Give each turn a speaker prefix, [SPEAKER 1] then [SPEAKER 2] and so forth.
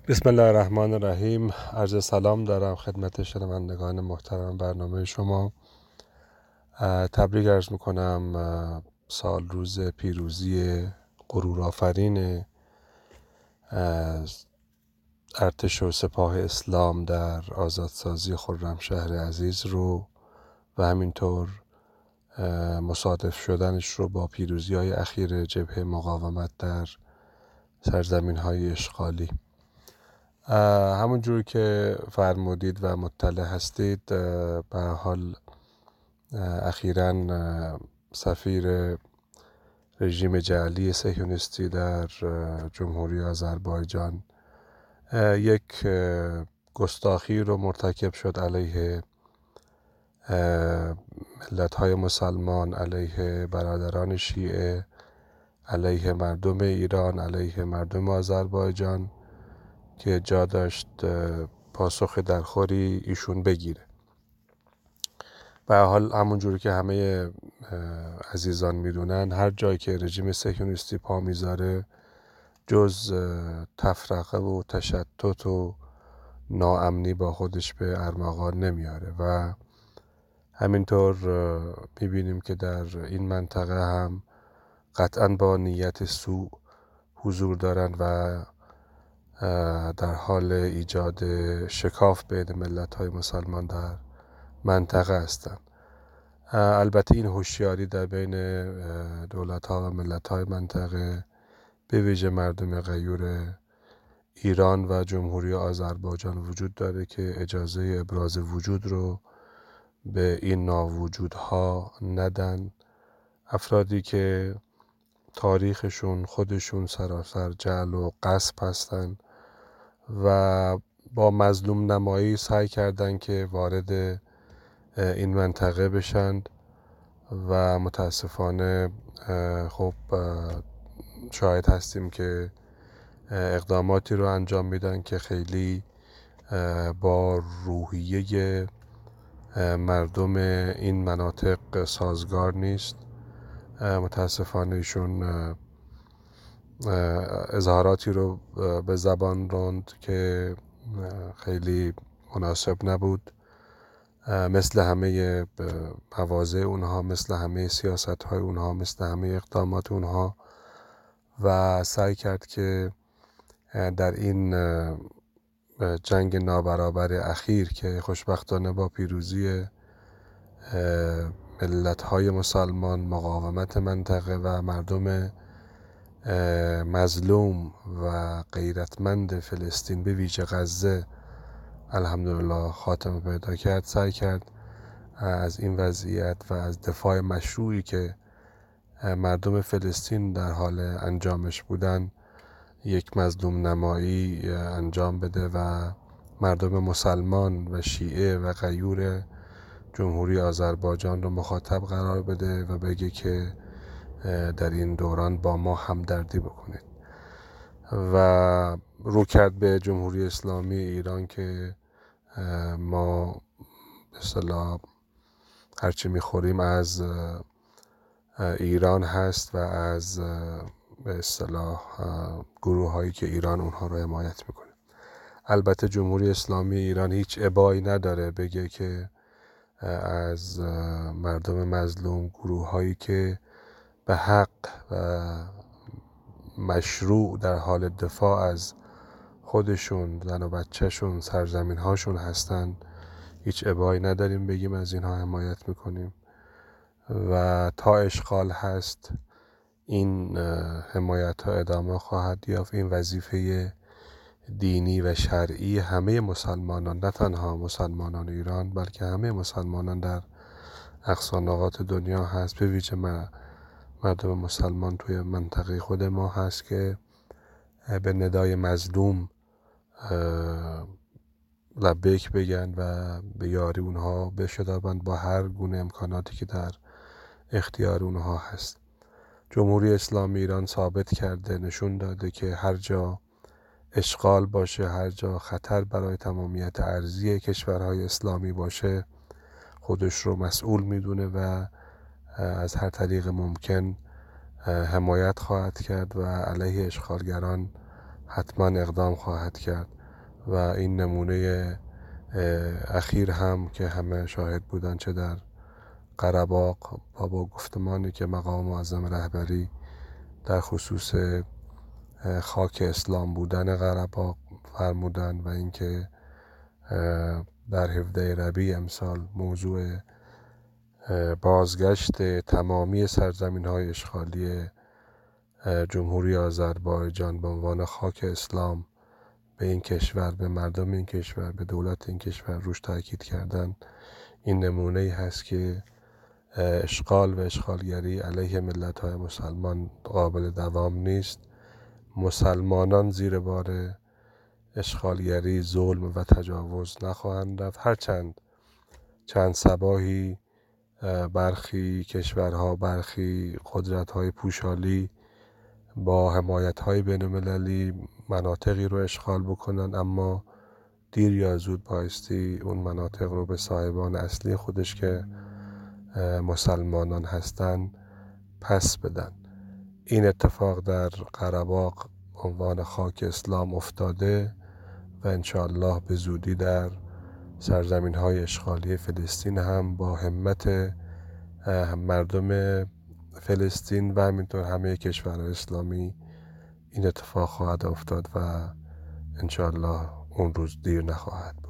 [SPEAKER 1] بسم الله الرحمن الرحیم. عرض سلام دارم خدمت شنوندگان محترم برنامه شما. تبریک عرض میکنم سال روز پیروزی غرور آفرین ارتش و سپاه اسلام در آزادسازی خرمشهر عزیز رو و همینطور مصادف شدنش رو با پیروزی های اخیر جبهه مقاومت در سرزمین های اشغالی. همون جور که فرمودید و مطلع هستید، به هر حال اخیراً سفیر رژیم جعلی صهیونیستی در جمهوری آذربایجان یک گستاخی رو مرتکب شد علیه ملت‌های مسلمان، علیه برادران شیعه، علیه مردم ایران، علیه مردم آذربایجان که جا داشت پاسخ درخوری ایشون بگیره. به هر حال همونجوری که همه عزیزان میدونن، هر جایی که رژیم صهیونیستی پا میذاره جز تفرقه و تشتت و ناامنی با خودش به ارمغان نمیاره و همینطور میبینیم که در این منطقه هم قطعا با نیت سوء حضور دارن و در حال ایجاد شکاف بین ملت‌های مسلمان در منطقه هستند. البته این هوشیاری در بین دولت‌ها و ملت‌های منطقه، به ویژه مردم غیور ایران و جمهوری آذربایجان وجود داره که اجازه ابراز وجود رو به این ناوجودها ندن. افرادی که تاریخشون خودشون سراسر جعل و غصب هستن و با مظلوم نمایی سعی کردن که وارد این منطقه بشند و متاسفانه خب شاهد هستیم که اقداماتی رو انجام میدن که خیلی با روحیه مردم این مناطق سازگار نیست. متاسفانه ایشون اظهاراتی رو به زبان راند که خیلی مناسب نبود، مثل همه مواضع اونها، مثل همه سیاست های اونها، مثل همه اقدامات اونها، و سعی کرد که در این جنگ نابرابر اخیر که خوشبختانه با پیروزی ملت های مسلمان، مقاومت منطقه و مردم مظلوم و غیرتمند فلسطین به ویژه غزه الحمدلله خاتمه پیدا کرد، سعی کرد از این وضعیت و از دفاع مشروعی که مردم فلسطین در حال انجامش بودن یک مظلوم نمایی انجام بده و مردم مسلمان و شیعه و غیور جمهوری آذربایجان رو مخاطب قرار بده و بگه که در این دوران با ما همدردی بکنید و رو کرد به جمهوری اسلامی ایران که ما به اصطلاح هرچی میخوریم از ایران هست و از به اصطلاح گروه هایی که ایران اونها رو حمایت میکنه. البته جمهوری اسلامی ایران هیچ ابایی نداره بگه که از مردم مظلوم، گروه هایی که به حق و مشروع در حال دفاع از خودشون، زن و بچهشون، سرزمین هاشون هستن، هیچ ابایی نداریم بگیم از اینها حمایت میکنیم و تا اشغال هست این حمایت ها ادامه خواهد یافت. این وظیفه دینی و شرعی همه مسلمانان، نه تنها مسلمانان ایران بلکه همه مسلمانان در اقصا نقاط دنیا هست، به ویژه مردم مسلمان توی منطقه خود ما هست که به ندای مظلوم لبیک بگن و به یاری اونها بشتابند با هر گونه امکاناتی که در اختیار اونها هست. جمهوری اسلامی ایران ثابت کرده، نشون داده که هر جا اشغال باشه، هر جا خطر برای تمامیت ارضی کشورهای اسلامی باشه، خودش رو مسئول میدونه و از هر طریق ممکن حمایت خواهد کرد و علیه اشغالگران حتما اقدام خواهد کرد و این نمونه اخیر هم که همه شاهد بودن، چه در قره‌باغ با گفتمانی که مقام معظم رهبری در خصوص خاک اسلام بودن قره‌باغ فرمودن و اینکه در 17 ربیع امسال موضوع بازگشت تمامی سرزمین‌های اشغالی جمهوری آذربایجان به عنوان خاک اسلام به این کشور، به مردم این کشور، به دولت این کشور روش تاکید کردن. این نمونه‌ای هست که اشغال و اشغالگری علیه ملت‌های مسلمان قابل دوام نیست. مسلمانان زیر بار اشغالگری، ظلم و تجاوز نخواهند رفت، هرچند چند صباحی برخی کشورها، برخی قدرت‌های پوشالی با حمایت‌های بین‌المللی مناطقی رو اشغال بکنن، اما دیر یا زود بایستی اون مناطق رو به صاحبان اصلی خودش که مسلمانان هستن پس بدن. این اتفاق در قره‌باغ عنوان خاک اسلام افتاده و انشاءالله به زودی در سرزمین‌های اشغالی فلسطین هم با همت مردم فلسطین و همینطور همه کشورهای اسلامی این اتفاق خواهد افتاد و انشاءالله اون روز دیر نخواهد.